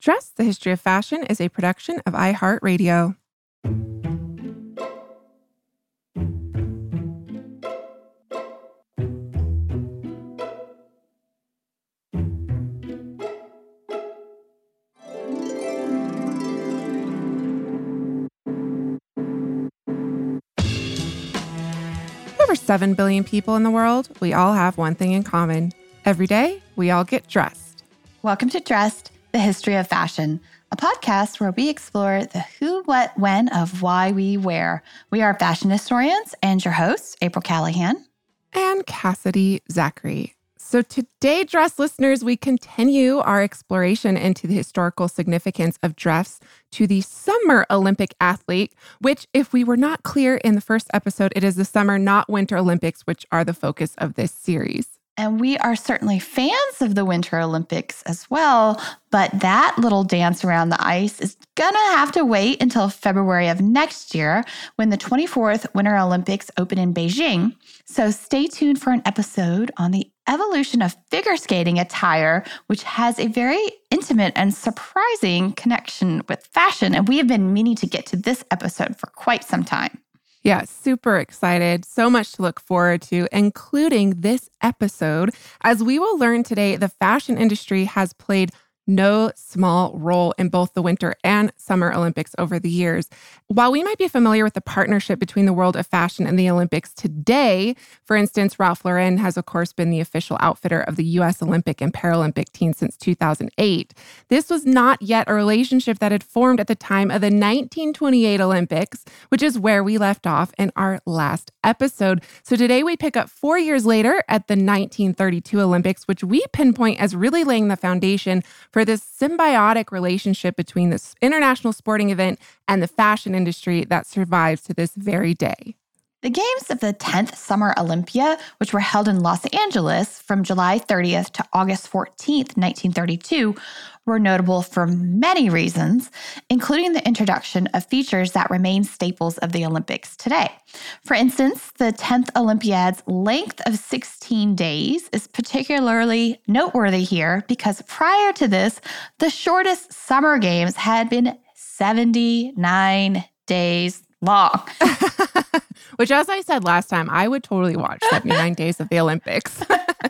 Dress, the History of Fashion is a production of iHeartRadio. Over 7 billion people in the world, we all have one thing in common. Every day, we all get dressed. Welcome to Dressed, the History of Fashion, a podcast where we explore the who, what, when of why we wear. We are fashion historians and your hosts, April Callahan and Cassidy Zachary. So today, Dress listeners, we continue our exploration into the historical significance of dress to the Summer Olympic athlete, which, if we were not clear in the first episode, it is the Summer, not Winter Olympics, which are the focus of this series. And we are certainly fans of the Winter Olympics as well, but that little dance around the ice is gonna have to wait until February of next year when the 24th Winter Olympics open in Beijing. So stay tuned for an episode on the evolution of figure skating attire, which has a very intimate and surprising connection with fashion. And we have been meaning to get to this episode for quite some time. Yeah, super excited. So much to look forward to, including this episode. As we will learn today, the fashion industry has played no small role in both the Winter and Summer Olympics over the years. While we might be familiar with the partnership between the world of fashion and the Olympics today, for instance, Ralph Lauren has, of course, been the official outfitter of the U.S. Olympic and Paralympic team since 2008. This was not yet a relationship that had formed at the time of the 1928 Olympics, which is where we left off in our last episode. So today we pick up 4 years later at the 1932 Olympics, which we pinpoint as really laying the foundation for this symbiotic relationship between this international sporting event and the fashion industry that survives to this very day. The games of the 10th Summer Olympia, which were held in Los Angeles from July 30th to August 14th, 1932, were notable for many reasons, including the introduction of features that remain staples of the Olympics today. For instance, the 10th Olympiad's length of 16 days is particularly noteworthy here because prior to this, the shortest Summer Games had been 79 days long. Which, as I said last time, I would totally watch 79 days of the Olympics.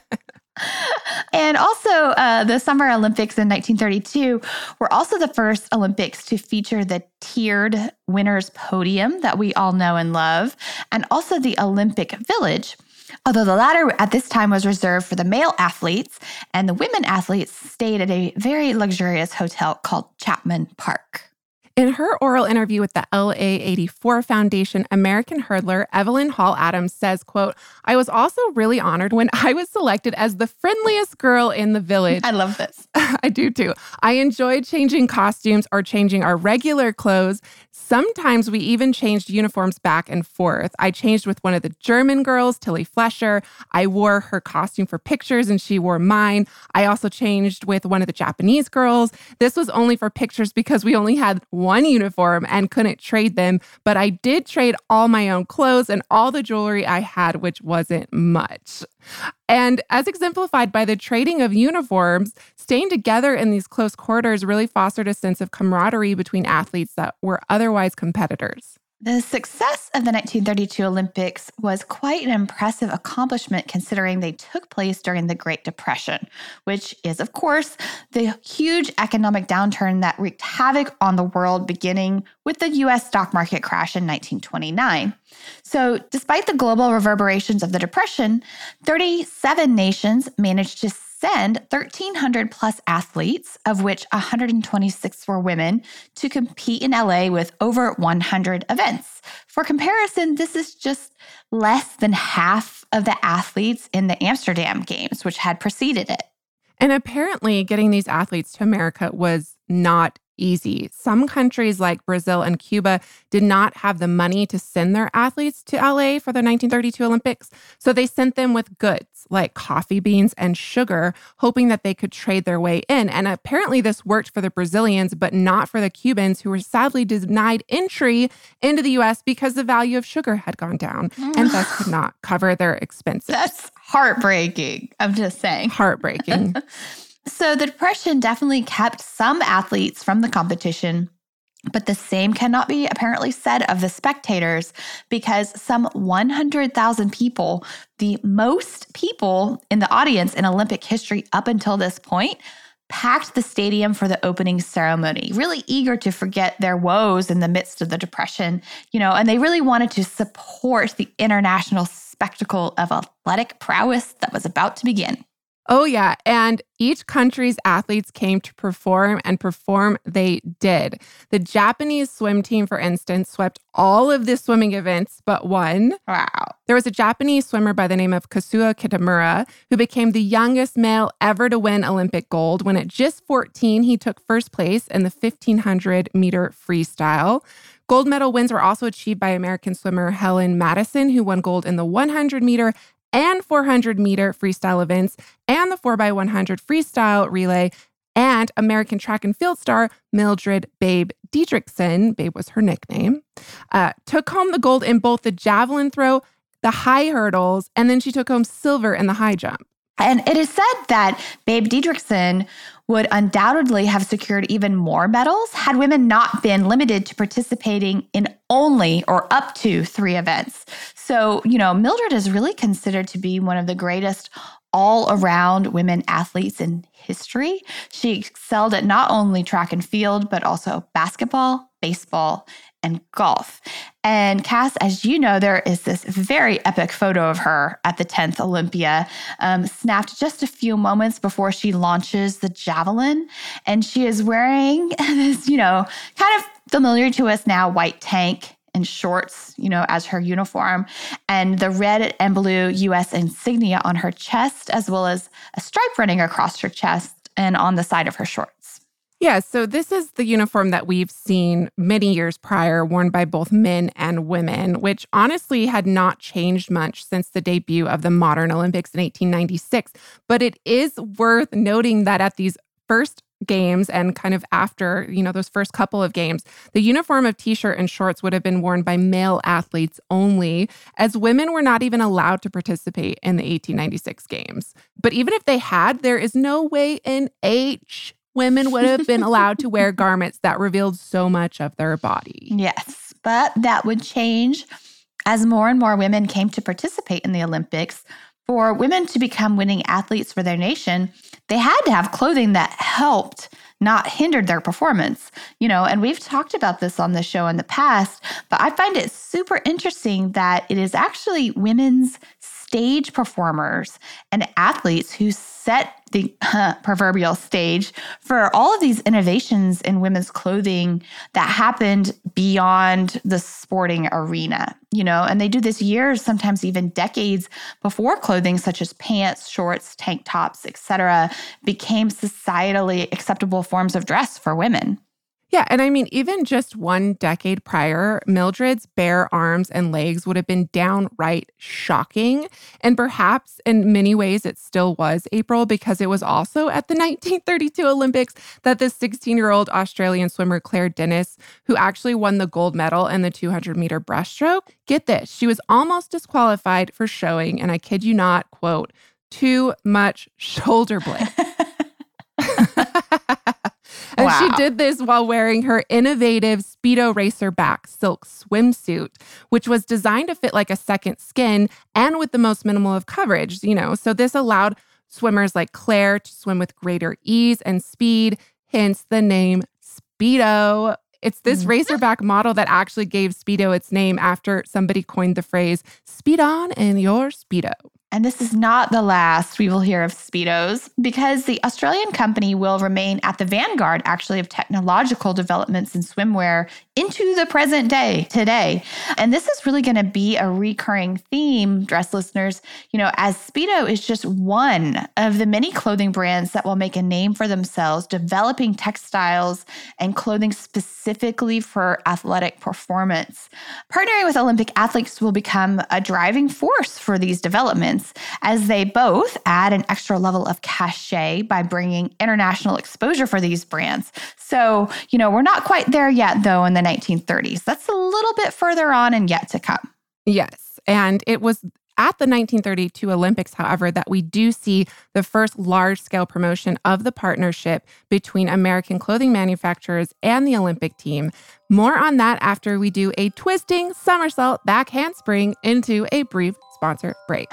And also, the Summer Olympics in 1932 were also the first Olympics to feature the tiered winner's podium that we all know and love, and also the Olympic Village. Although the latter at this time was reserved for the male athletes, and the women athletes stayed at a very luxurious hotel called Chapman Park. In her oral interview with the LA84 Foundation, American hurdler Evelyn Hall Adams says, quote, "I was also really honored when I was selected as the friendliest girl in the village." I love this. I do too. I enjoyed changing costumes or changing our regular clothes. Sometimes we even changed uniforms back and forth. I changed with one of the German girls, Tilly Flesher. I wore her costume for pictures and she wore mine. I also changed with one of the Japanese girls. This was only for pictures because we only had one uniform and couldn't trade them. But I did trade all my own clothes and all the jewelry I had, which wasn't much. And as exemplified by the trading of uniforms, staying together in these close quarters really fostered a sense of camaraderie between athletes that were otherwise competitors. The success of the 1932 Olympics was quite an impressive accomplishment considering they took place during the Great Depression, which is, of course, the huge economic downturn that wreaked havoc on the world beginning with the U.S. stock market crash in 1929. So despite the global reverberations of the Depression, 37 nations managed to send 1,300 plus athletes, of which 126 were women, to compete in LA with over 100 events. For comparison, this is just less than half of the athletes in the Amsterdam Games, which had preceded it. And apparently getting these athletes to America was not easy. Some countries like Brazil and Cuba did not have the money to send their athletes to LA for the 1932 Olympics, so they sent them with goods like coffee beans and sugar, hoping that they could trade their way in. And apparently this worked for the Brazilians, but not for the Cubans, who were sadly denied entry into the U.S. because the value of sugar had gone down and thus could not cover their expenses. That's heartbreaking. I'm just saying. Heartbreaking. So the Depression definitely kept some athletes from the competition, but the same cannot be apparently said of the spectators, because some 100,000 people, the most people in the audience in Olympic history up until this point, packed the stadium for the opening ceremony, really eager to forget their woes in the midst of the Depression, and they really wanted to support the international spectacle of athletic prowess that was about to begin. Oh, yeah. And each country's athletes came to perform, and perform they did. The Japanese swim team, for instance, swept all of the swimming events but one. Wow. There was a Japanese swimmer by the name of Kazuo Kitamura who became the youngest male ever to win Olympic gold when at just 14, he took first place in the 1,500-meter freestyle. Gold medal wins were also achieved by American swimmer Helen Madison, who won gold in the 100-meter and 400-meter freestyle events, and the 4x100 freestyle relay, and American track and field star Mildred Babe Dietrichson, Babe was her nickname, took home the gold in both the javelin throw, the high hurdles, and then she took home silver in the high jump. And it is said that Babe Dietrichson would undoubtedly have secured even more medals had women not been limited to participating in only or up to 3 events. So, Mildred is really considered to be one of the greatest all-around women athletes in history. She excelled at not only track and field, but also basketball, baseball, and golf. And Cass, as you know, there is this very epic photo of her at the 10th Olympia, snapped just a few moments before she launches the javelin. And she is wearing this, kind of familiar to us now, white tank and shorts, as her uniform, and the red and blue U.S. insignia on her chest, as well as a stripe running across her chest and on the side of her shorts. Yeah, so this is the uniform that we've seen many years prior worn by both men and women, which honestly had not changed much since the debut of the modern Olympics in 1896. But it is worth noting that at these first games and kind of after, those first couple of games, the uniform of t-shirt and shorts would have been worn by male athletes only, as women were not even allowed to participate in the 1896 games. But even if they had, there is no way in H women would have been allowed to wear garments that revealed so much of their body. Yes, but that would change as more and more women came to participate in the Olympics. For women to become winning athletes for their nation, they had to have clothing that helped, not hindered their performance. And we've talked about this on the show in the past, but I find it super interesting that it is actually women's stage performers and athletes who set the proverbial stage for all of these innovations in women's clothing that happened beyond the sporting arena, and they do this years, sometimes even decades before clothing such as pants, shorts, tank tops, etc., became societally acceptable forms of dress for women. Yeah, and I mean, even just 1 decade prior, Mildred's bare arms and legs would have been downright shocking. And perhaps in many ways it still was, April, because it was also at the 1932 Olympics that the 16-year-old Australian swimmer Claire Dennis, who actually won the gold medal in the 200-meter breaststroke, get this, she was almost disqualified for showing, and I kid you not, quote, too much shoulder blade. And wow. She did this while wearing her innovative Speedo Racerback silk swimsuit, which was designed to fit like a second skin and with the most minimal of coverage, So this allowed swimmers like Claire to swim with greater ease and speed, hence the name Speedo. It's this Racerback model that actually gave Speedo its name after somebody coined the phrase, speed on in your Speedo. And this is not the last we will hear of Speedos, because the Australian company will remain at the vanguard, actually, of technological developments in swimwear into the present day today. And this is really going to be a recurring theme, dress listeners, as Speedo is just one of the many clothing brands that will make a name for themselves, developing textiles and clothing specifically for athletic performance. Partnering with Olympic athletes will become a driving force for these developments, as they both add an extra level of cachet by bringing international exposure for these brands. So, we're not quite there yet, though, in the 1930s. That's a little bit further on and yet to come. Yes. And it was at the 1932 Olympics, however, that we do see the first large-scale promotion of the partnership between American clothing manufacturers and the Olympic team. More on that after we do a twisting somersault back handspring into a brief sponsor break.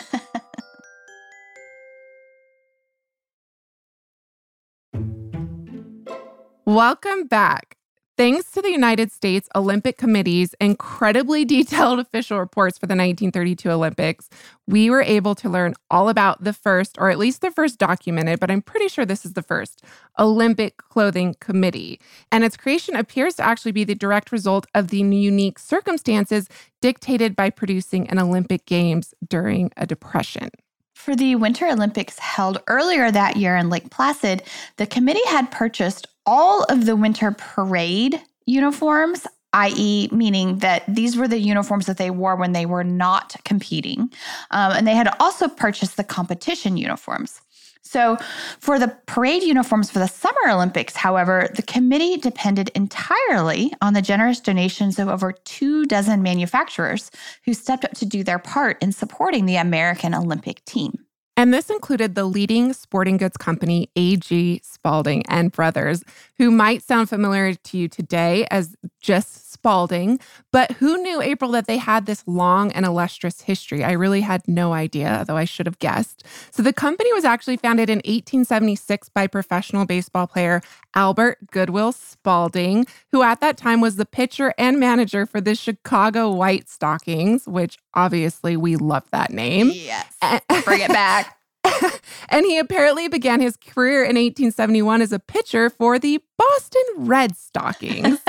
Welcome back. Thanks to the United States Olympic Committee's incredibly detailed official reports for the 1932 Olympics, we were able to learn all about the first, or at least the first documented, but I'm pretty sure this is the first, Olympic Clothing Committee. And its creation appears to actually be the direct result of the unique circumstances dictated by producing an Olympic Games during a depression. For the Winter Olympics held earlier that year in Lake Placid, the committee had purchased all of the winter parade uniforms, i.e., meaning that these were the uniforms that they wore when they were not competing. And they had also purchased the competition uniforms. So for the parade uniforms for the Summer Olympics, however, the committee depended entirely on the generous donations of over 24 manufacturers who stepped up to do their part in supporting the American Olympic team. And this included the leading sporting goods company, A.G. Spalding and Brothers, who might sound familiar to you today as just Spalding, but who knew, April, that they had this long and illustrious history? I really had no idea, though I should have guessed. So the company was actually founded in 1876 by professional baseball player Albert Goodwill Spalding, who at that time was the pitcher and manager for the Chicago White Stockings, which obviously we love that name. Yes, bring it back. And he apparently began his career in 1871 as a pitcher for the Boston Red Stockings.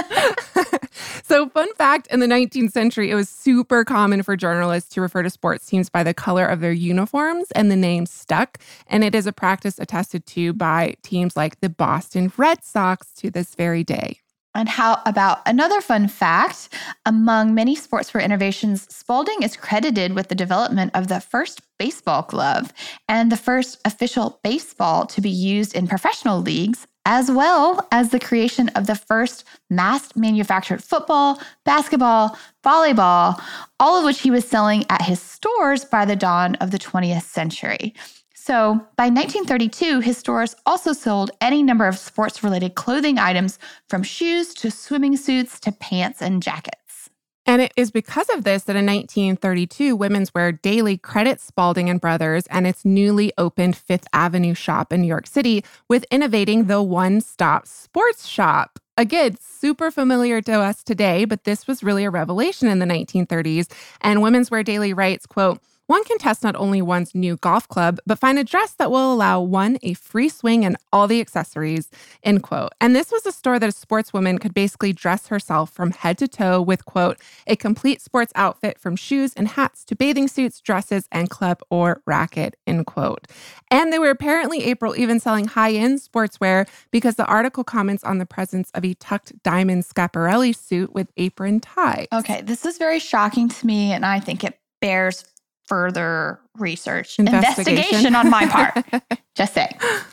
So fun fact, in the 19th century, it was super common for journalists to refer to sports teams by the color of their uniforms, and the name stuck. And it is a practice attested to by teams like the Boston Red Sox to this very day. And how about another fun fact? Among many sportswear innovations, Spalding is credited with the development of the first baseball glove and the first official baseball to be used in professional leagues, as well as the creation of the first mass-manufactured football, basketball, volleyball, all of which he was selling at his stores by the dawn of the 20th century. So by 1932, his stores also sold any number of sports-related clothing items, from shoes to swimming suits to pants and jackets. And it is because of this that in 1932, Women's Wear Daily credits Spalding and Brothers and its newly opened Fifth Avenue shop in New York City with innovating the one-stop sports shop. Again, super familiar to us today, but this was really a revelation in the 1930s. And Women's Wear Daily writes, quote, "One can test not only one's new golf club, but find a dress that will allow one a free swing and all the accessories," end quote. And this was a store that a sportswoman could basically dress herself from head to toe with, quote, "a complete sports outfit from shoes and hats to bathing suits, dresses, and club or racket," end quote. And they were apparently, April, even selling high-end sportswear because the article comments on the presence of a tucked diamond Schiaparelli suit with apron ties. Okay, this is very shocking to me, and I think it bears further research, investigation on my part. Just saying.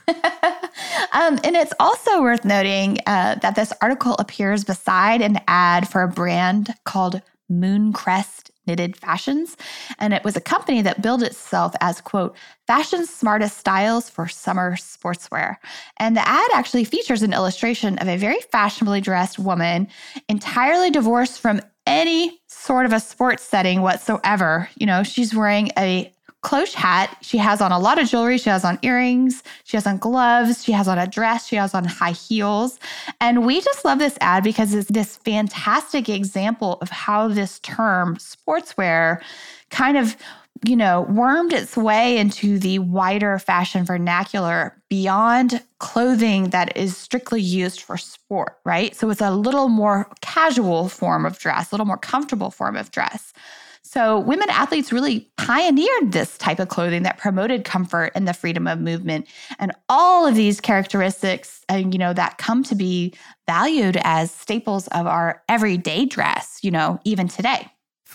And it's also worth noting that this article appears beside an ad for a brand called Mooncrest Knitted Fashions. And it was a company that billed itself as, quote, "fashion's smartest styles for summer sportswear." And the ad actually features an illustration of a very fashionably dressed woman, entirely divorced from any sort of a sports setting whatsoever. You know, she's wearing a cloche hat. She has on a lot of jewelry. She has on earrings. She has on gloves. She has on a dress. She has on high heels. And we just love this ad because it's this fantastic example of how this term sportswear kind of, you know, wormed its way into the wider fashion vernacular beyond clothing that is strictly used for sport, right? So it's a little more casual form of dress, a little more comfortable form of dress. So women athletes really pioneered this type of clothing that promoted comfort and the freedom of movement. And all of these characteristics, you know, that come to be valued as staples of our everyday dress, you know, even today.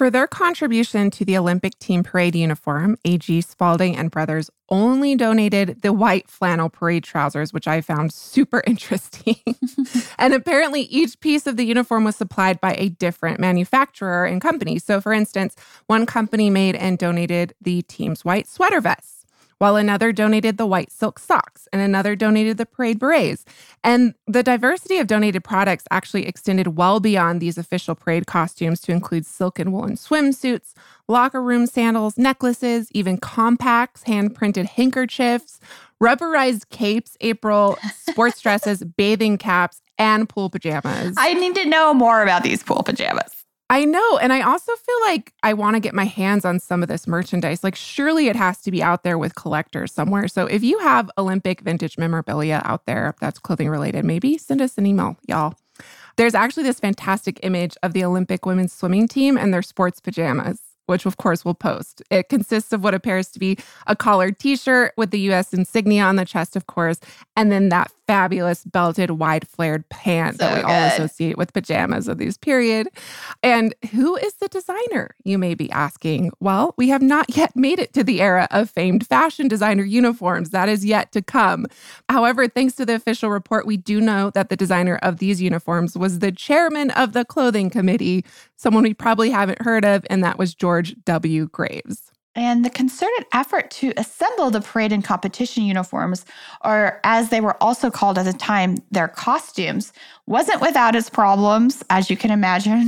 For their contribution to the Olympic team parade uniform, A.G. Spalding and Brothers only donated the white flannel parade trousers, which I found super interesting. And apparently each piece of the uniform was supplied by a different manufacturer and company. So for instance, one company made and donated the team's white sweater vests, while another donated the white silk socks, and another donated the parade berets. And the diversity of donated products actually extended well beyond these official parade costumes to include silk and woolen swimsuits, locker room sandals, necklaces, even compacts, hand-printed handkerchiefs, rubberized capes, April, sports dresses, bathing caps, and pool pajamas. I need to know more about these pool pajamas. I know. And I also feel like I want to get my hands on some of this merchandise. Like, surely it has to be out there with collectors somewhere. So if you have Olympic vintage memorabilia out there that's clothing related, maybe send us an email, y'all. There's actually this fantastic image of the Olympic women's swimming team and their sports pajamas, which of course we'll post. It consists of what appears to be a collared t-shirt with the U.S. insignia on the chest, of course, and then that fabulous belted wide flared pant that we all associate with pajamas of this period. And who is the designer, you may be asking? Well, we have not yet made it to the era of famed fashion designer uniforms. That is yet to come. However, thanks to the official report, we do know that the designer of these uniforms was the chairman of the clothing committee, someone we probably haven't heard of, and that was George W. Graves. And the concerted effort to assemble the parade and competition uniforms, or as they were also called at the time, their costumes, wasn't without its problems, as you can imagine,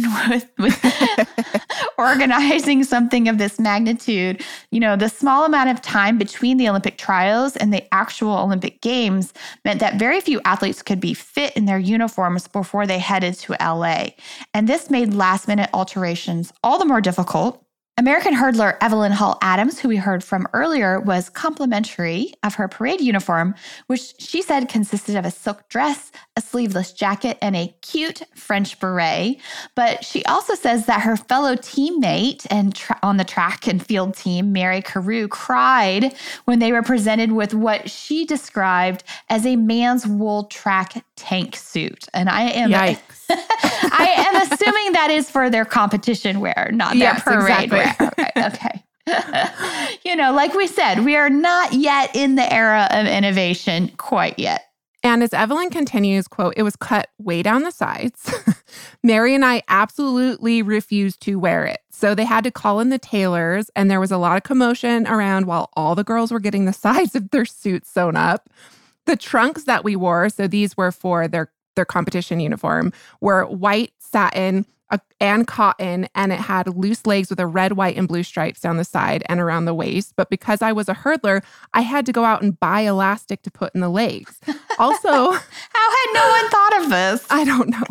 with organizing something of this magnitude. You know, the small amount of time between the Olympic trials and the actual Olympic Games meant that very few athletes could be fit in their uniforms before they headed to LA. And this made last-minute alterations all the more difficult. American hurdler Evelyn Hall Adams, who we heard from earlier, was complimentary of her parade uniform, which she said consisted of a silk dress, a sleeveless jacket, and a cute French beret. But she also says that her fellow teammate and on the track and field team, Mary Carew, cried when they were presented with what she described as a man's wool track tank suit. And I am Yikes. I am assuming that is for their competition wear, not their parade wear. Okay. You know, like we said, we are not yet in the era of innovation quite yet. And as Evelyn continues, quote, "It was cut way down the sides. Mary and I absolutely refused to wear it. So they had to call in the tailors, and there was a lot of commotion around while all the girls were getting the sides of their suits sewn up. The trunks that we wore, so these were for their competition uniform, were white satin and cotton, and it had loose legs with a red, white, and blue stripes down the side and around the waist. But because I was a hurdler, I had to go out and buy elastic to put in the legs. Also, how had no one thought of this? I don't know.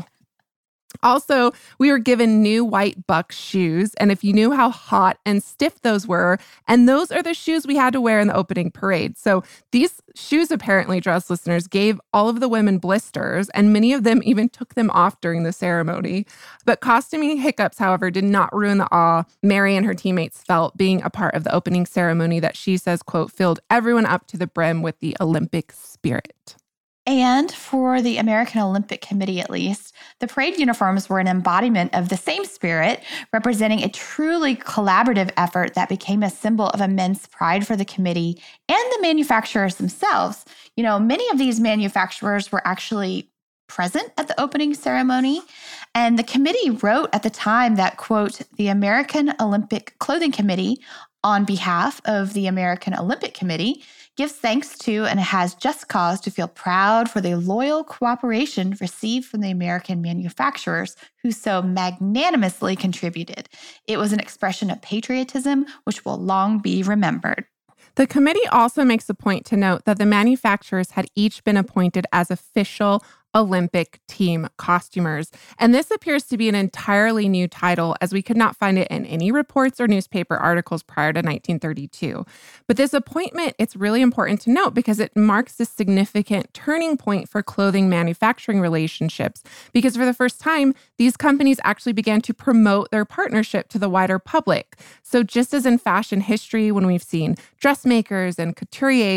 Also, we were given new white Buck shoes, and if you knew how hot and stiff those were, and those are the shoes we had to wear in the opening parade. So these shoes, apparently, dress listeners, gave all of the women blisters, and many of them even took them off during the ceremony. But costuming hiccups, however, did not ruin the awe Mary and her teammates felt being a part of the opening ceremony that she says, quote, filled everyone up to the brim with the Olympic spirit." And for the American Olympic Committee, at least, the parade uniforms were an embodiment of the same spirit, representing a truly collaborative effort that became a symbol of immense pride for the committee and the manufacturers themselves. You know, many of these manufacturers were actually present at the opening ceremony. And the committee wrote at the time that, quote, "The American Olympic Clothing Committee, on behalf of the American Olympic Committee, gives thanks to and has just cause to feel proud for the loyal cooperation received from the American manufacturers who so magnanimously contributed. It was an expression of patriotism which will long be remembered." The committee also makes a point to note that the manufacturers had each been appointed as official Olympic team costumers. And this appears to be an entirely new title, as we could not find it in any reports or newspaper articles prior to 1932. But this appointment, it's really important to note because it marks a significant turning point for clothing manufacturing relationships, because for the first time, these companies actually began to promote their partnership to the wider public. So just as in fashion history, when we've seen dressmakers and couturiers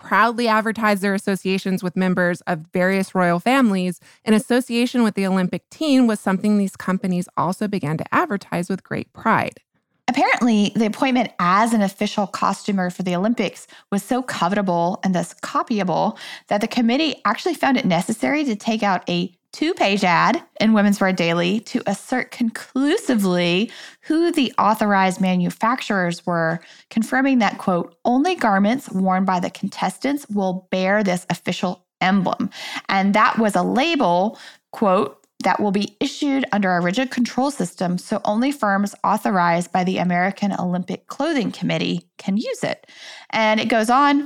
proudly advertised their associations with members of various royal families, an association with the Olympic team was something these companies also began to advertise with great pride. Apparently, the appointment as an official costumer for the Olympics was so covetable and thus copyable that the committee actually found it necessary to take out a 2-page ad in Women's Wear Daily to assert conclusively who the authorized manufacturers were, confirming that, quote, only garments worn by the contestants will bear this official emblem. And that was a label, quote, that will be issued under a rigid control system, so only firms authorized by the American Olympic Clothing Committee can use it. And it goes on,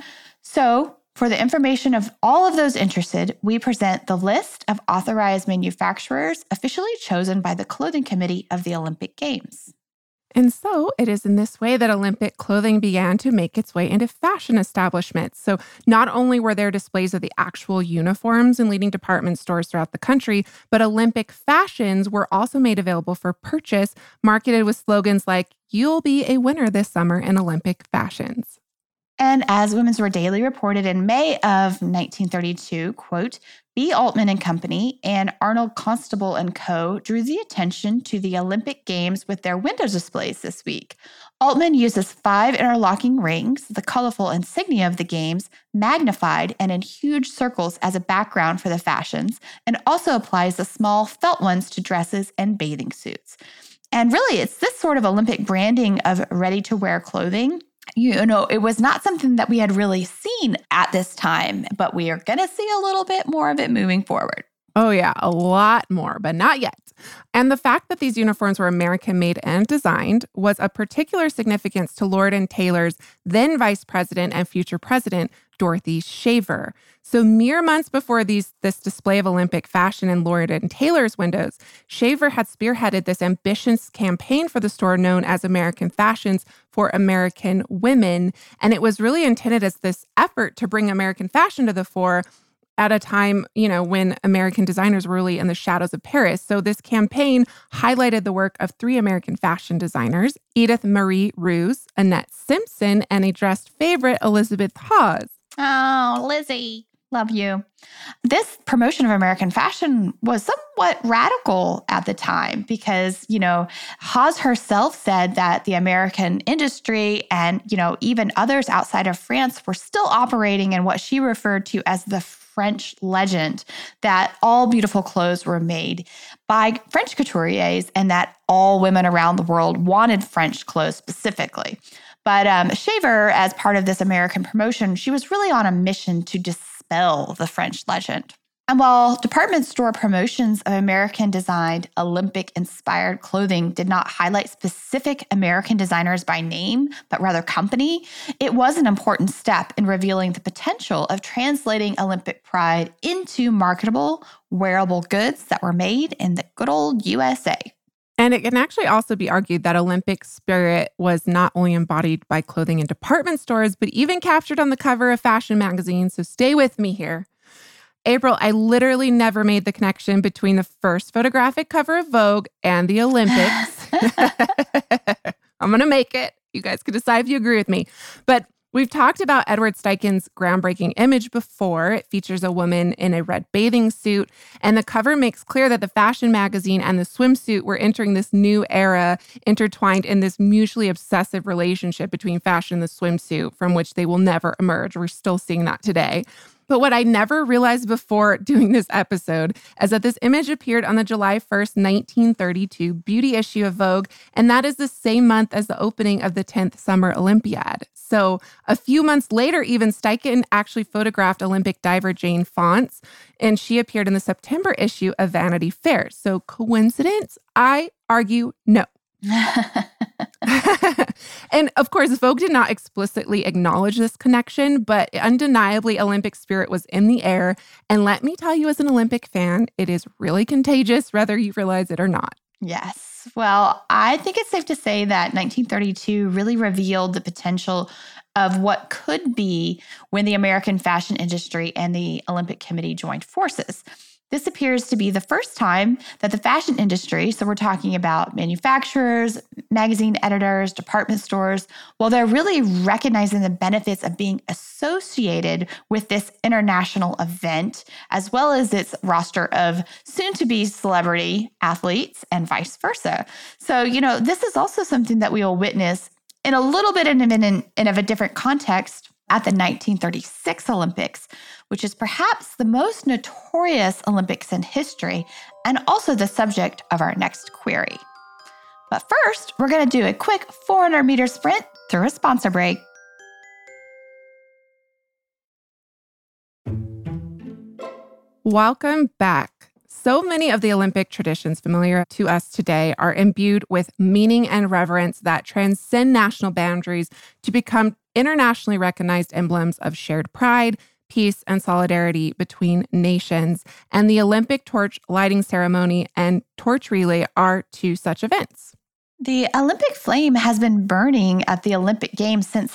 so for the information of all of those interested, we present the list of authorized manufacturers officially chosen by the Clothing Committee of the Olympic Games. And so it is in this way that Olympic clothing began to make its way into fashion establishments. So not only were there displays of the actual uniforms in leading department stores throughout the country, but Olympic fashions were also made available for purchase, marketed with slogans like, "You'll be a winner this summer in Olympic fashions." And as Women's Wear Daily reported in May of 1932, quote, B. Altman and Company and Arnold Constable and Co. drew the attention to the Olympic Games with their window displays this week. Altman uses 5 interlocking rings, the colorful insignia of the Games, magnified and in huge circles as a background for the fashions, and also applies the small felt ones to dresses and bathing suits. And really, it's this sort of Olympic branding of ready-to-wear clothing. You know, it was not something that we had really seen at this time, but we are going to see a little bit more of it moving forward. Oh yeah, a lot more, but not yet. And the fact that these uniforms were American-made and designed was of particular significance to Lord & Taylor's then Vice President and future President, Dorothy Shaver. So mere months before this display of Olympic fashion in Lord & Taylor's windows, Shaver had spearheaded this ambitious campaign for the store known as American Fashions for American Women. And it was really intended as this effort to bring American fashion to the fore at a time, when American designers were really in the shadows of Paris. So this campaign highlighted the work of 3 American fashion designers, Edith Marie Ruse, Annette Simpson, and a dressed favorite, Elizabeth Hawes. Oh, Lizzie. Love you. This promotion of American fashion was somewhat radical at the time because, Hawes herself said that the American industry and, even others outside of France were still operating in what she referred to as the French legend, that all beautiful clothes were made by French couturiers and that all women around the world wanted French clothes specifically. But Shaver, as part of this American promotion, she was really on a mission to dispel the French legend. And while department store promotions of American-designed, Olympic-inspired clothing did not highlight specific American designers by name, but rather company, it was an important step in revealing the potential of translating Olympic pride into marketable, wearable goods that were made in the good old USA. And it can actually also be argued that Olympic spirit was not only embodied by clothing in department stores, but even captured on the cover of fashion magazines. So stay with me here. April, I literally never made the connection between the first photographic cover of Vogue and the Olympics. I'm going to make it. You guys can decide if you agree with me. But we've talked about Edward Steichen's groundbreaking image before. It features a woman in a red bathing suit, and the cover makes clear that the fashion magazine and the swimsuit were entering this new era, intertwined in this mutually obsessive relationship between fashion and the swimsuit, from which they will never emerge. We're still seeing that today. But what I never realized before doing this episode is that this image appeared on the July 1st, 1932 beauty issue of Vogue, and that is the same month as the opening of the 10th Summer Olympiad. So a few months later, even Steichen actually photographed Olympic diver Jane Fonts, and she appeared in the September issue of Vanity Fair. So coincidence? I argue no. And of course, Vogue did not explicitly acknowledge this connection, but undeniably Olympic spirit was in the air. And let me tell you, as an Olympic fan, it is really contagious, whether you realize it or not. Yes. Well, I think it's safe to say that 1932 really revealed the potential of what could be when the American fashion industry and the Olympic Committee joined forces. This appears to be the first time that the fashion industry, so we're talking about manufacturers, magazine editors, department stores, well, they're really recognizing the benefits of being associated with this international event, as well as its roster of soon-to-be celebrity athletes and vice versa. So, this is also something that we will witness in a little bit of a different context at the 1936 Olympics, which is perhaps the most notorious Olympics in history and also the subject of our next query. But first, we're going to do a quick 400-meter sprint through a sponsor break. Welcome back. So many of the Olympic traditions familiar to us today are imbued with meaning and reverence that transcend national boundaries to become internationally recognized emblems of shared pride, peace, and solidarity between nations. And the Olympic torch lighting ceremony and torch relay are two such events. The Olympic flame has been burning at the Olympic Games since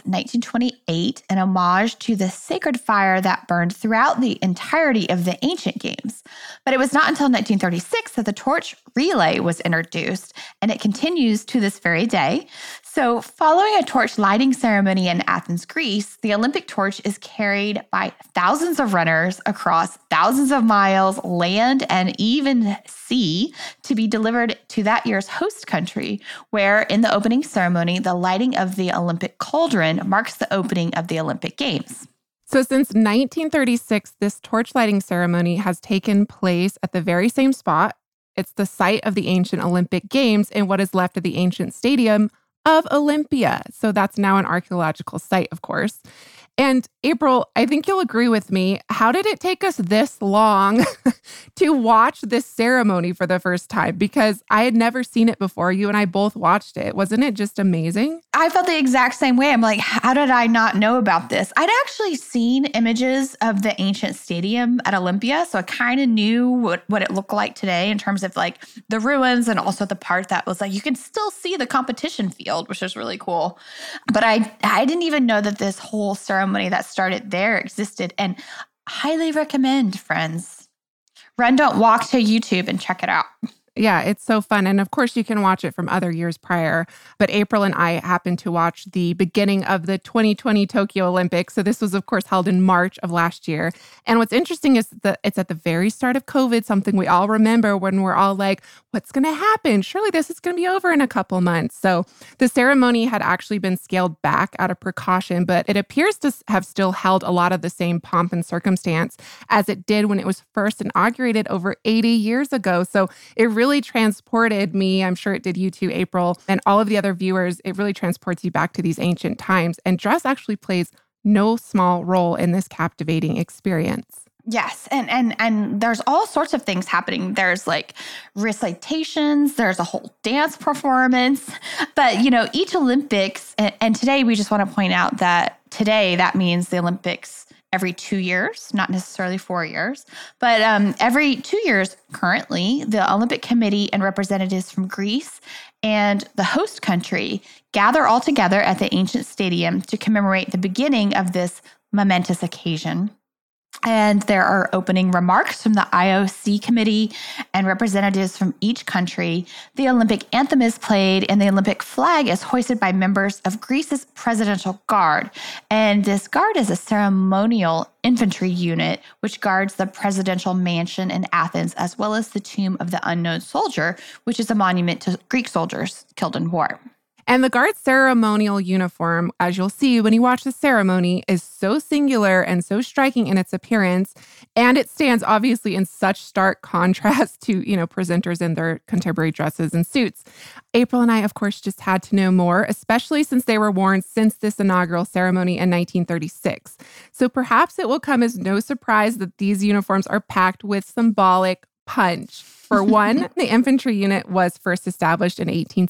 1928 in homage to the sacred fire that burned throughout the entirety of the ancient games. But it was not until 1936 that the torch relay was introduced, and it continues to this very day. So following a torch lighting ceremony in Athens, Greece, the Olympic torch is carried by thousands of runners across thousands of miles, land, and even sea to be delivered to that year's host country, where in the opening ceremony, the lighting of the Olympic cauldron marks the opening of the Olympic Games. So since 1936, this torch lighting ceremony has taken place at the very same spot. It's the site of the ancient Olympic Games in what is left of the ancient stadium of Olympia. So that's now an archaeological site, of course. And April, I think you'll agree with me. How did it take us this long to watch this ceremony for the first time? Because I had never seen it before. You and I both watched it. Wasn't it just amazing? I felt the exact same way. I'm like, how did I not know about this? I'd actually seen images of the ancient stadium at Olympia, so I kind of knew what it looked like today in terms of like the ruins and also the part that was like, you can still see the competition field, which is really cool. But I didn't even know that this whole ceremony that started there existed, and highly recommend, friends. Run, don't walk to YouTube and check it out. Yeah, it's so fun. And of course, you can watch it from other years prior. But April and I happened to watch the beginning of the 2020 Tokyo Olympics. So this was, of course, held in March of last year. And what's interesting is that it's at the very start of COVID, something we all remember when we're all like, what's going to happen? Surely this is going to be over in a couple months. So the ceremony had actually been scaled back out of precaution, but it appears to have still held a lot of the same pomp and circumstance as it did when it was first inaugurated over 80 years ago. So it really transported me, I'm sure it did you too, April, and all of the other viewers. It really transports you back to these ancient times. And dress actually plays no small role in this captivating experience. Yes. And there's all sorts of things happening. There's like recitations, there's a whole dance performance. But, each Olympics, and today we just want to point out that today that means the Olympics every 2 years, not necessarily 4 years, but every 2 years currently, the Olympic Committee and representatives from Greece and the host country gather all together at the ancient stadium to commemorate the beginning of this momentous occasion. And there are opening remarks from the IOC committee and representatives from each country. The Olympic anthem is played, and the Olympic flag is hoisted by members of Greece's Presidential Guard. And this guard is a ceremonial infantry unit which guards the presidential mansion in Athens, as well as the Tomb of the Unknown Soldier, which is a monument to Greek soldiers killed in war. And the Guard's ceremonial uniform, as you'll see when you watch the ceremony, is so singular and so striking in its appearance. And it stands obviously in such stark contrast to, presenters in their contemporary dresses and suits. April and I, of course, just had to know more, especially since they were worn since this inaugural ceremony in 1936. So perhaps it will come as no surprise that these uniforms are packed with symbolic punch. For one, the infantry unit was first established in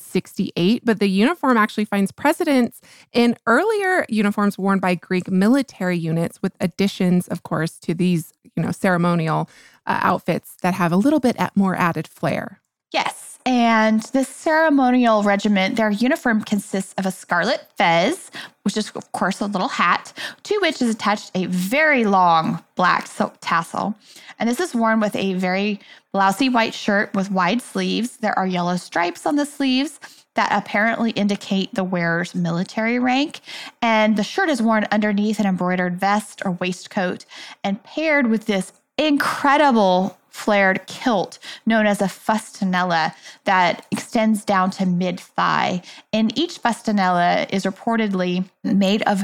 1868, but the uniform actually finds precedence in earlier uniforms worn by Greek military units, with additions, of course, to these, ceremonial outfits that have a little bit more added flair. Yes. And this ceremonial regiment, their uniform consists of a scarlet fez, which is, of course, a little hat, to which is attached a very long black silk tassel. And this is worn with a very blousy white shirt with wide sleeves. There are yellow stripes on the sleeves that apparently indicate the wearer's military rank. And the shirt is worn underneath an embroidered vest or waistcoat and paired with this incredible flared kilt known as a fustanella that extends down to mid-thigh. And each fustanella is reportedly made of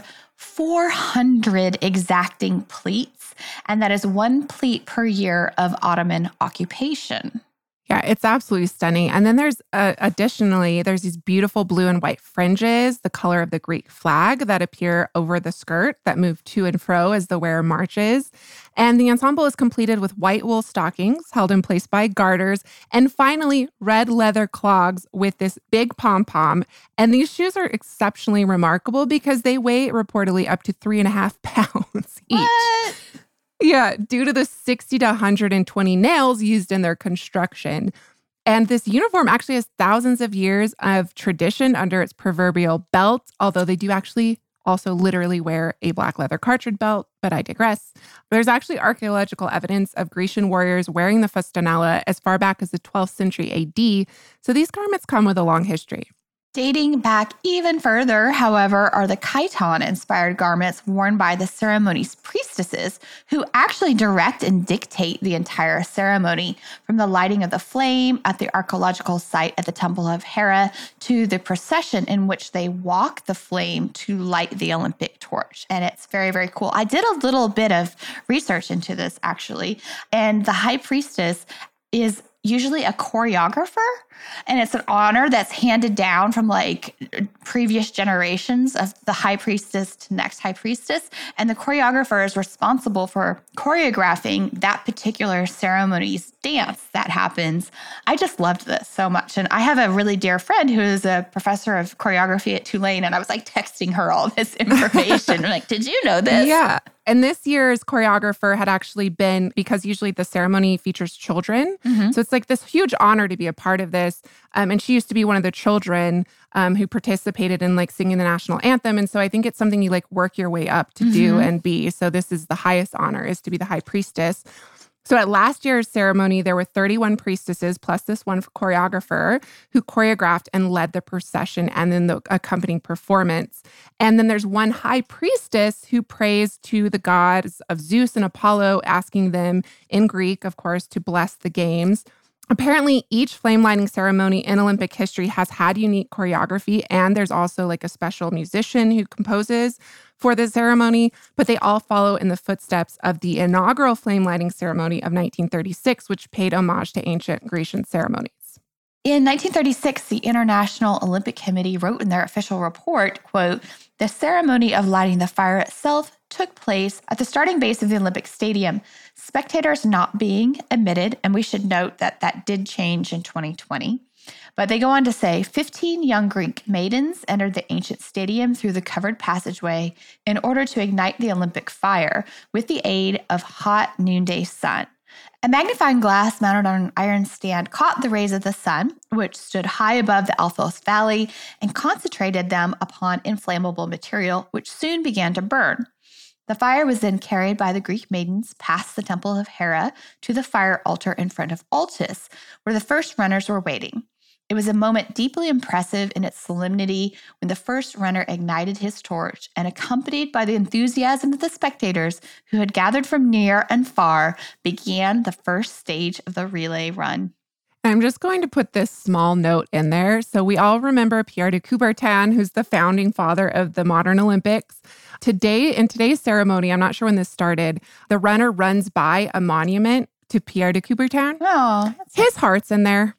400 exacting pleats, and that is one pleat per year of Ottoman occupation. Yeah, it's absolutely stunning. And then there's additionally, there's these beautiful blue and white fringes, the color of the Greek flag, that appear over the skirt that move to and fro as the wearer marches. And the ensemble is completed with white wool stockings held in place by garters, and finally, red leather clogs with this big pom-pom. And these shoes are exceptionally remarkable because they weigh reportedly up to 3.5 pounds each. What? Yeah, due to the 60 to 120 nails used in their construction. And this uniform actually has thousands of years of tradition under its proverbial belt, although they do actually also literally wear a black leather cartridge belt, but I digress. There's actually archaeological evidence of Grecian warriors wearing the fustanella as far back as the 12th century AD, so these garments come with a long history. Dating back even further, however, are the chiton-inspired garments worn by the ceremony's priestesses, who actually direct and dictate the entire ceremony, from the lighting of the flame at the archaeological site at the Temple of Hera to the procession in which they walk the flame to light the Olympic torch. And it's very, very cool. I did a little bit of research into this, actually, and the high priestess is usually a choreographer, and it's an honor that's handed down from like previous generations of the high priestess to next high priestess. And the choreographer is responsible for choreographing that particular ceremony's dance that happens. I just loved this so much. And I have a really dear friend who is a professor of choreography at Tulane, and I was like texting her all this information. I'm like, did you know this? Yeah. And this year's choreographer had actually been, because usually the ceremony features children. Mm-hmm. So it's like this huge honor to be a part of this. And she used to be one of the children who participated in like singing the national anthem. And so I think it's something you like work your way up to do and be. So this is the highest honor, is to be the high priestess. So at last year's ceremony, there were 31 priestesses plus this one choreographer who choreographed and led the procession and then the accompanying performance. And then there's one high priestess who prays to the gods of Zeus and Apollo, asking them in Greek, of course, to bless the games. Apparently, each flame lighting ceremony in Olympic history has had unique choreography, and there's also like a special musician who composes for the ceremony, but they all follow in the footsteps of the inaugural flame lighting ceremony of 1936, which paid homage to ancient Grecian ceremonies. In 1936, the International Olympic Committee wrote in their official report, quote, "The ceremony of lighting the fire itself took place at the starting base of the Olympic Stadium, spectators not being admitted," and we should note that that did change in 2020. But they go on to say, 15 young Greek maidens entered the ancient stadium through the covered passageway in order to ignite the Olympic fire with the aid of hot noonday sun. A magnifying glass mounted on an iron stand caught the rays of the sun, which stood high above the Alphos Valley, and concentrated them upon inflammable material, which soon began to burn. The fire was then carried by the Greek maidens past the Temple of Hera to the fire altar in front of Altis, where the first runners were waiting. It was a moment deeply impressive in its solemnity when the first runner ignited his torch, and accompanied by the enthusiasm of the spectators who had gathered from near and far, began the first stage of the relay run. I'm just going to put this small note in there. So we all remember Pierre de Coubertin, who's the founding father of the modern Olympics. Today, in today's ceremony, I'm not sure when this started, the runner runs by a monument to Pierre de Coubertin. Oh, his heart's in there.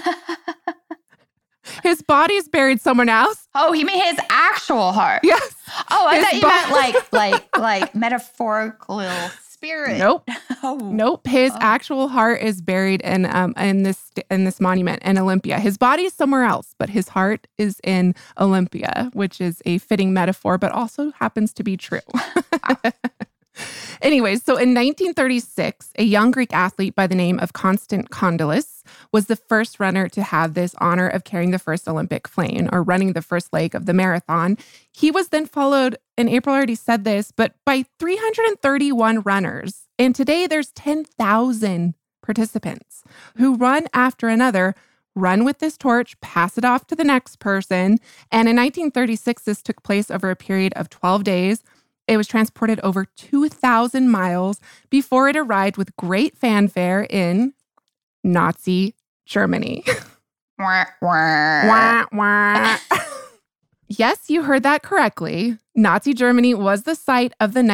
His body's buried somewhere else. Oh, you mean his actual heart? Yes. Oh, I thought you meant like metaphorical spirit. Nope. Oh. Nope. His actual heart is buried in this monument in Olympia. His body is somewhere else, but his heart is in Olympia, which is a fitting metaphor, but also happens to be true. Anyways, so in 1936, a young Greek athlete by the name of Constant Kondylis was the first runner to have this honor of carrying the first Olympic flame or running the first leg of the marathon. He was then followed, and April already said this, but by 331 runners. And today there's 10,000 participants who run after another, run with this torch, pass it off to the next person. And in 1936, this took place over a period of 12 days. It was transported over 2,000 miles before it arrived with great fanfare in Nazi Germany. Wah, wah. Wah, wah. Yes, you heard that correctly. Nazi Germany was the site of the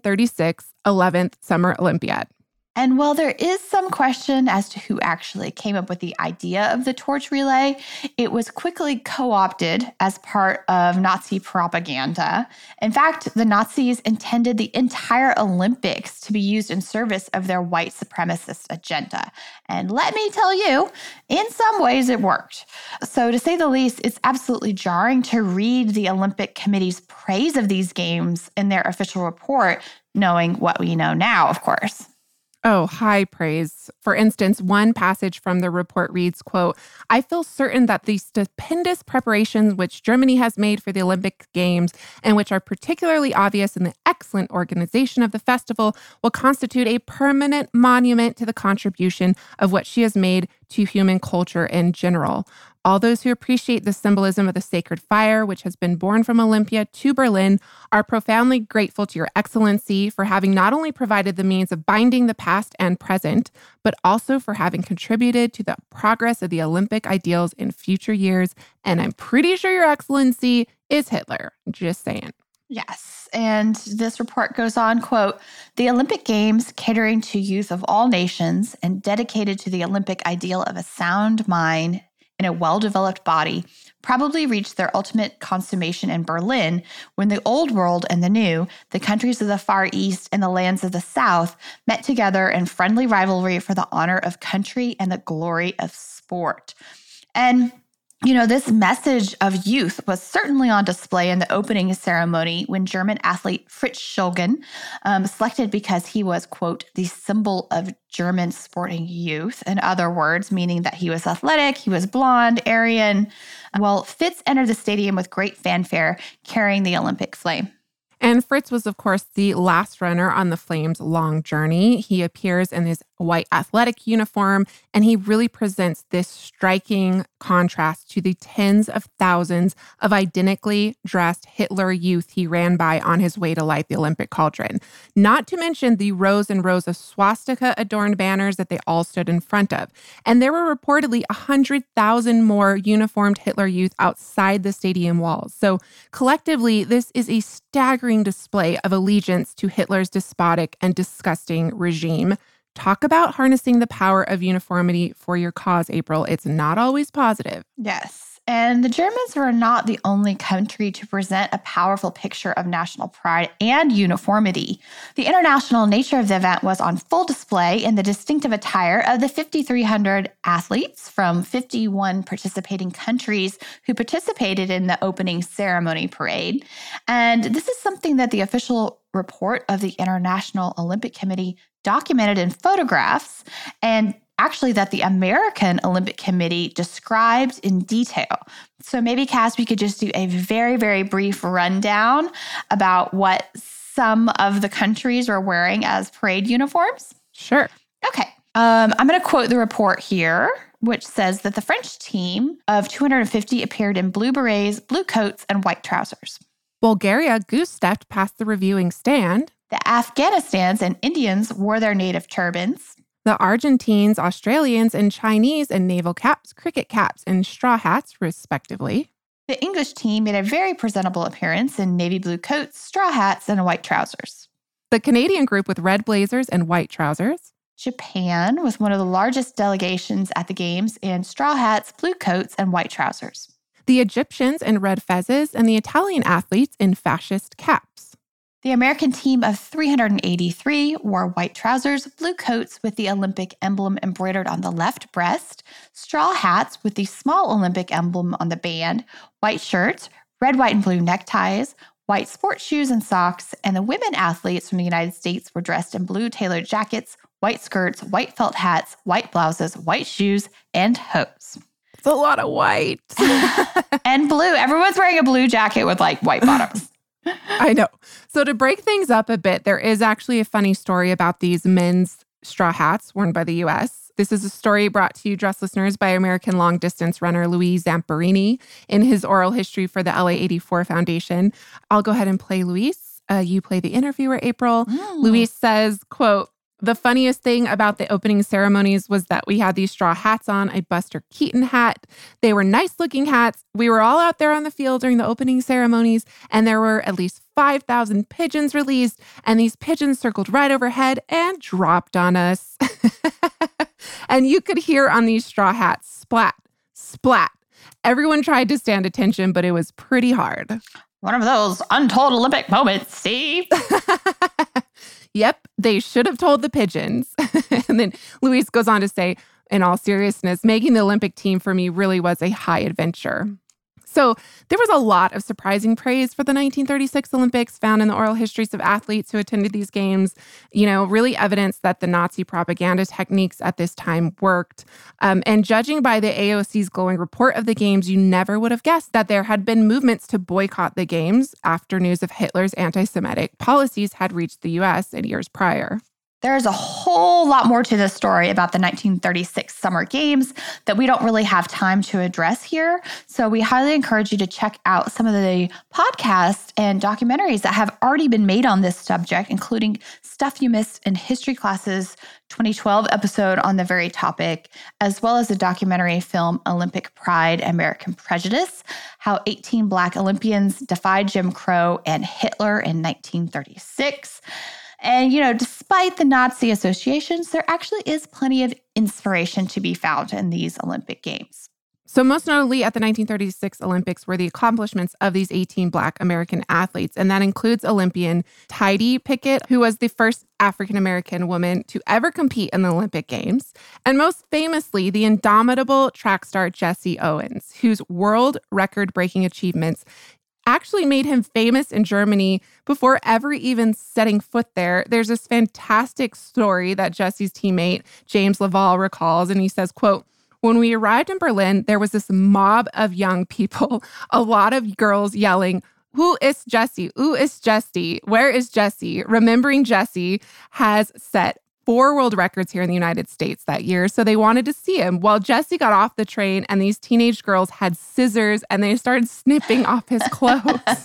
1936 11th Summer Olympiad. And while there is some question as to who actually came up with the idea of the torch relay, it was quickly co-opted as part of Nazi propaganda. In fact, the Nazis intended the entire Olympics to be used in service of their white supremacist agenda. And let me tell you, in some ways it worked. So to say the least, it's absolutely jarring to read the Olympic Committee's praise of these games in their official report, knowing what we know now, of course. Oh, high praise. For instance, one passage from the report reads, quote, "I feel certain that the stupendous preparations which Germany has made for the Olympic Games, and which are particularly obvious in the excellent organization of the festival, will constitute a permanent monument to the contribution of what she has made to human culture in general. All those who appreciate the symbolism of the sacred fire, which has been born from Olympia to Berlin, are profoundly grateful to Your Excellency for having not only provided the means of binding the past and present, but also for having contributed to the progress of the Olympic ideals in future years. And I'm pretty sure Your Excellency is Hitler. Just saying." Yes. And this report goes on, quote, "The Olympic Games, catering to youth of all nations and dedicated to the Olympic ideal of a sound mind in a well-developed body, probably reached their ultimate consummation in Berlin when the old world and the new, the countries of the Far East and the lands of the South, met together in friendly rivalry for the honor of country and the glory of sport." And this message of youth was certainly on display in the opening ceremony when German athlete Fritz Schulgen, selected because he was, quote, "the symbol of German sporting youth." In other words, meaning that he was athletic, he was blonde, Aryan. Well, Fitz entered the stadium with great fanfare, carrying the Olympic flame. And Fritz was, of course, the last runner on the Flames' long journey. He appears in his white athletic uniform, and he really presents this striking contrast to the tens of thousands of identically dressed Hitler youth he ran by on his way to light the Olympic cauldron. Not to mention the rows and rows of swastika-adorned banners that they all stood in front of. And there were reportedly 100,000 more uniformed Hitler youth outside the stadium walls. So collectively, this is a staggering display of allegiance to Hitler's despotic and disgusting regime. Talk about harnessing the power of uniformity for your cause, April. It's not always positive. Yes. And the Germans were not the only country to present a powerful picture of national pride and uniformity. The international nature of the event was on full display in the distinctive attire of the 5,300 athletes from 51 participating countries who participated in the opening ceremony parade. And this is something that the official report of the International Olympic Committee documented in photographs, and actually that the American Olympic Committee described in detail. So maybe, Cass, we could just do a very, very brief rundown about what some of the countries were wearing as parade uniforms. Sure. Okay. I'm going to quote the report here, which says that the French team of 250 appeared in blue berets, blue coats, and white trousers. Bulgaria goose-stepped past the reviewing stand. The Afghanistans and Indians wore their native turbans. The Argentines, Australians, and Chinese in naval caps, cricket caps, and straw hats, respectively. The English team made a very presentable appearance in navy blue coats, straw hats, and white trousers. The Canadian group with red blazers and white trousers. Japan was one of the largest delegations at the Games in straw hats, blue coats, and white trousers. The Egyptians in red fezzes, and the Italian athletes in fascist caps. The American team of 383 wore white trousers, blue coats with the Olympic emblem embroidered on the left breast, straw hats with the small Olympic emblem on the band, white shirts, red, white, and blue neckties, white sports shoes and socks, and the women athletes from the United States were dressed in blue tailored jackets, white skirts, white felt hats, white blouses, white shoes, and hose. It's a lot of white. And blue. Everyone's wearing a blue jacket with like white bottoms. I know. So to break things up a bit, there is actually a funny story about these men's straw hats worn by the U.S. This is a story brought to you, Dress listeners, by American long-distance runner Louis Zamperini in his oral history for the LA84 Foundation. I'll go ahead and play Luis. You play the interviewer, April. Luis says, quote, "The funniest thing about the opening ceremonies was that we had these straw hats on, a Buster Keaton hat. They were nice-looking hats. We were all out there on the field during the opening ceremonies, and there were at least 5,000 pigeons released, and these pigeons circled right overhead and dropped on us." And you could hear on these straw hats, splat, splat. Everyone tried to stand attention, but it was pretty hard. One of those untold Olympic moments, Steve. Yep, they should have told the pigeons. And then Luis goes on to say, in all seriousness, making the Olympic team for me really was a high adventure. So there was a lot of surprising praise for the 1936 Olympics found in the oral histories of athletes who attended these games, really evidence that the Nazi propaganda techniques at this time worked. And judging by the AOC's glowing report of the games, you never would have guessed that there had been movements to boycott the games after news of Hitler's anti-Semitic policies had reached the U.S. in years prior. There's a whole lot more to this story about the 1936 Summer Games that we don't really have time to address here. So we highly encourage you to check out some of the podcasts and documentaries that have already been made on this subject, including Stuff You Missed in History Classes 2012 episode on the very topic, as well as the documentary film Olympic Pride, American Prejudice, how 18 Black Olympians defied Jim Crow and Hitler in 1936. And, despite the Nazi associations, there actually is plenty of inspiration to be found in these Olympic Games. So most notably at the 1936 Olympics were the accomplishments of these 18 Black American athletes. And that includes Olympian Tidie Pickett, who was the first African-American woman to ever compete in the Olympic Games. And most famously, the indomitable track star Jesse Owens, whose world record-breaking achievements actually made him famous in Germany before ever even setting foot there. There's this fantastic story that Jesse's teammate, James Laval, recalls, and he says, quote, "When we arrived in Berlin, there was this mob of young people, a lot of girls yelling, 'Who is Jesse? Who is Jesse? Where is Jesse?' Remembering Jesse has set 4 world records here in the United States that year, so they wanted to see him. Well, Jesse got off the train, and these teenage girls had scissors, and they started snipping off his clothes."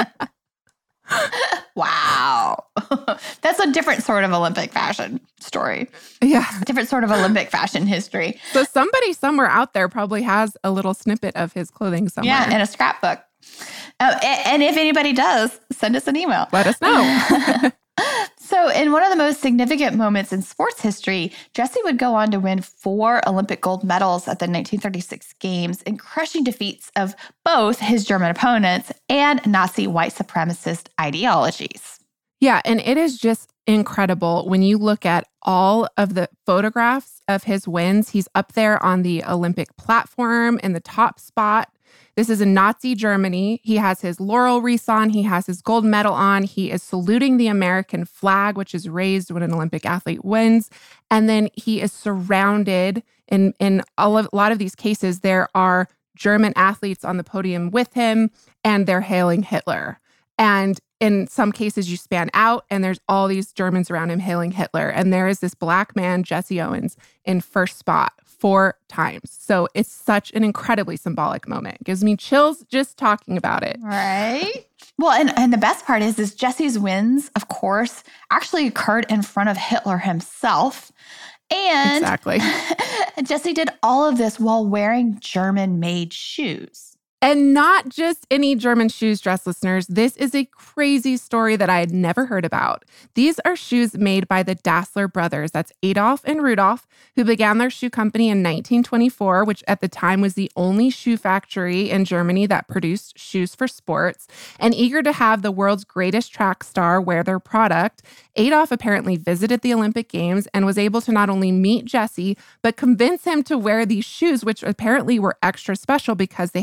Wow. That's a different sort of Olympic fashion story. Yeah. Different sort of Olympic fashion history. So somebody somewhere out there probably has a little snippet of his clothing somewhere. Yeah, in a scrapbook. And if anybody does, send us an email. Let us know. So in one of the most significant moments in sports history, Jesse would go on to win 4 Olympic gold medals at the 1936 Games in crushing defeats of both his German opponents and Nazi white supremacist ideologies. Yeah, and it is just incredible when you look at all of the photographs of his wins. He's up there on the Olympic platform in the top spot. This is in Nazi Germany. He has his laurel wreath on. He has his gold medal on. He is saluting the American flag, which is raised when an Olympic athlete wins. And then he is surrounded in a lot of these cases. There are German athletes on the podium with him, and they're hailing Hitler. And in some cases, you span out, and there's all these Germans around him hailing Hitler. And there is this Black man, Jesse Owens, in first spot 4 times. So it's such an incredibly symbolic moment. It gives me chills just talking about it. Right? Well, and the best part is Jesse's wins, of course, actually occurred in front of Hitler himself. And exactly. Jesse did all of this while wearing German-made shoes. And not just any German shoes, Dress listeners. This is a crazy story that I had never heard about. These are shoes made by the Dassler brothers. That's Adolf and Rudolf, who began their shoe company in 1924, which at the time was the only shoe factory in Germany that produced shoes for sports. And eager to have the world's greatest track star wear their product, Adolf apparently visited the Olympic Games and was able to not only meet Jesse, but convince him to wear these shoes, which apparently were extra special because they had these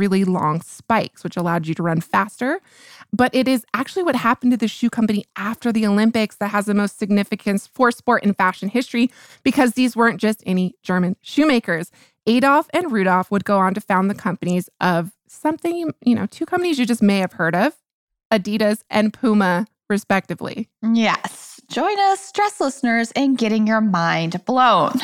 really long spikes, which allowed you to run faster. But it is actually what happened to the shoe company after the Olympics that has the most significance for sport and fashion history, because these weren't just any German shoemakers. Adolf and Rudolf would go on to found the companies of something, two companies you just may have heard of, Adidas and Puma, respectively. Yes. Join us, dress listeners, in getting your mind blown.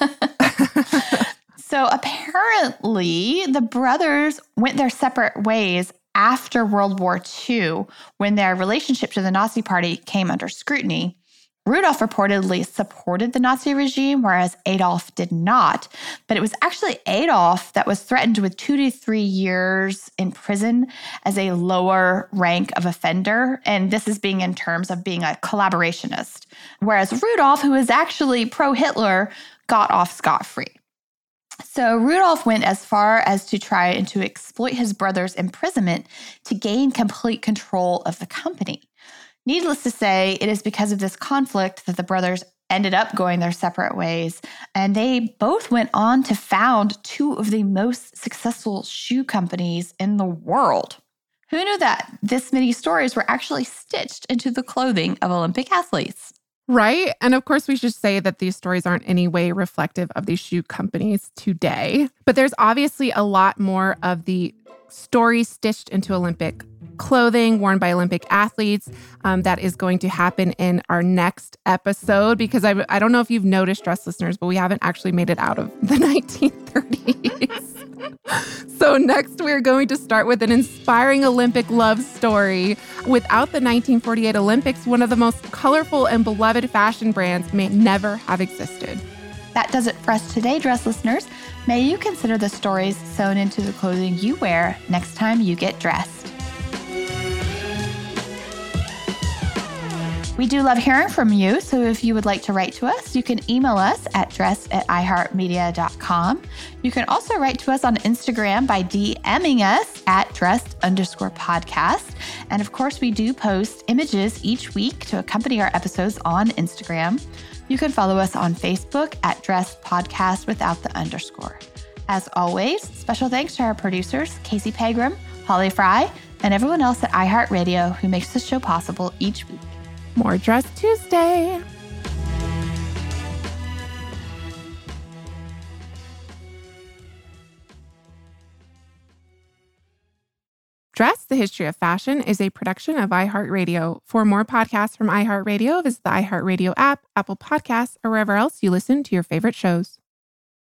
So apparently, the brothers went their separate ways after World War II, when their relationship to the Nazi Party came under scrutiny. Rudolf reportedly supported the Nazi regime, whereas Adolf did not. But it was actually Adolf that was threatened with 2 to 3 years in prison as a lower rank of offender. And this is being in terms of being a collaborationist. Whereas Rudolf, who was actually pro-Hitler, got off scot-free. So Rudolf went as far as to try and to exploit his brother's imprisonment to gain complete control of the company. Needless to say, it is because of this conflict that the brothers ended up going their separate ways, and they both went on to found 2 of the most successful shoe companies in the world. Who knew that this many stories were actually stitched into the clothing of Olympic athletes? Right. And of course, we should say that these stories aren't any way reflective of these shoe companies today. But there's obviously a lot more of the stories stitched into Olympic clothing worn by Olympic athletes that is going to happen in our next episode, because I don't know if you've noticed, dress listeners, but we haven't actually made it out of the 1930s. So next, we're going to start with an inspiring Olympic love story. Without the 1948 Olympics, one of the most colorful and beloved fashion brands may never have existed. That does it for us today, dress listeners. May you consider the stories sewn into the clothing you wear next time you get dressed. We do love hearing from you, so if you would like to write to us, you can email us at dressed@iheartmedia.com. You can also write to us on Instagram by DMing us at dressed_podcast. And of course, we do post images each week to accompany our episodes on Instagram. You can follow us on Facebook at Dressed Podcast without the underscore. As always, special thanks to our producers, Casey Pegram, Holly Fry, and everyone else at iHeartRadio who makes this show possible each week. More Dress Tuesday. Dress, the History of Fashion is a production of iHeartRadio. For more podcasts from iHeartRadio, visit the iHeartRadio app, Apple Podcasts, or wherever else you listen to your favorite shows.